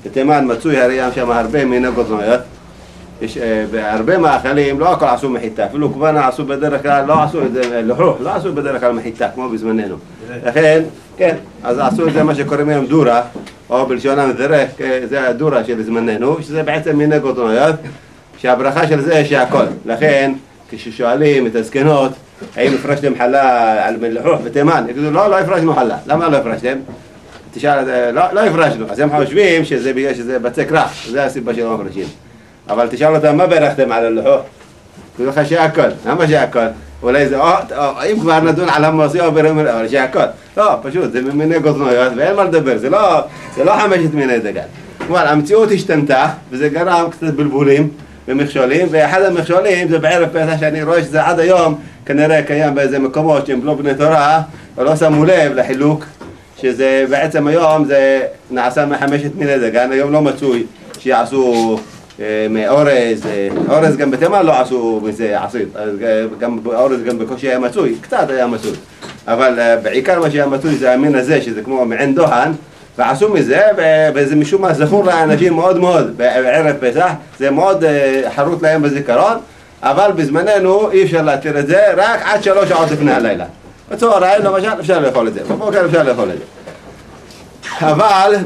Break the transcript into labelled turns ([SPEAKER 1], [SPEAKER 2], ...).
[SPEAKER 1] בתימן מצוי הרי שם הרבה מיני גוזנויות, יש בהרבה מאכלים, לא הכל עשו מחיטה, אפילו כוונה עשו בדרך כלל, לא עשו את זה לחרוך, לא עשו בדרך כלל מחיטה, כמו בזמננו. לכן, כן, אז עשו את זה מה שקוראים היום דורה, או בלשונם דרך, זה הדורה של זמננו, שזה בעצם מיני גוזנויות, שהברכה של זה שהכל. לכן, כששואלים את הזקנות, האם הפרשתם חלה על מלחוך בתימן? יגידו, לא הפרשנו חלה. למה לא הפרשתם? תשאל, לא הפרשנו. אז הם חושבים שזה בגלל שזה בצק רך, זה הסיבה שלא מפרשים. אבל תשאל אותם, מה ברכתם על הלחוך? תגידו לך שהכל, למה שהכל? אולי זה, אם כבר נדון על המוסי או ברמל, אבל שהכל. לא, פשוט, זה מיני גוזנויות ואין מה לדבר, זה לא 5 מיני דגל. כלומר, המציאות השתנתה, וזה גרם קצת בלבולים ומכשולים, ואחד המכשולים זה בערב פסח שאני רואה שזה עד היום כנראה קיים באיזה מקומות שהם לא בני תורה, ולא שמו לב לחילוק, שזה בעצם היום זה נעשה מ5 מיני דגן, היום לא מצוי שיעשו מאורז, אורז גם בתימן לא עשו מזה עשית, גם אורז גם בקושי היה מצוי, קצת היה מצוי, אבל בעיקר מה שהיה מצוי זה המין הזה שזה כמו מעין דוהן, ועשו מזה, וזה משום מה זכור לאנשים מאוד מאוד בערב פסח, זה מאוד חרוט להם בזיכרון, אבל בזמננו אי אפשר להתיר את זה רק עד 3 שעות לפני הלילה. בצהריים למשל אפשר לאכול את זה, בבוקר אפשר לאכול את זה. אבל